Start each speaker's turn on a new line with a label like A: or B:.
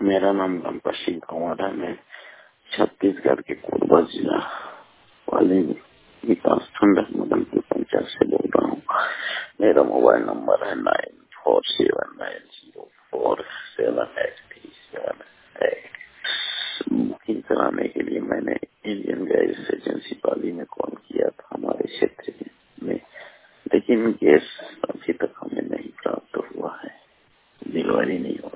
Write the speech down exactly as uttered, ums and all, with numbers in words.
A: मेरा नाम गंपत सिंह कुमार है। मैं छत्तीसगढ़ के कोरबा जिला वाले विकास खंड मदनपुर पंचायत से बोल रहा हूँ। मेरा मोबाइल नंबर है nine four seven nine zero four seven eight three seven eight. Booking कराने के लिए मैंने इंडियन गैस एजेंसी पाली में कॉल किया था हमारे क्षेत्र में, लेकिन गैस अभी तक हमें नहीं प्राप्त हुआ है, डिलीवरी नहीं हुआ।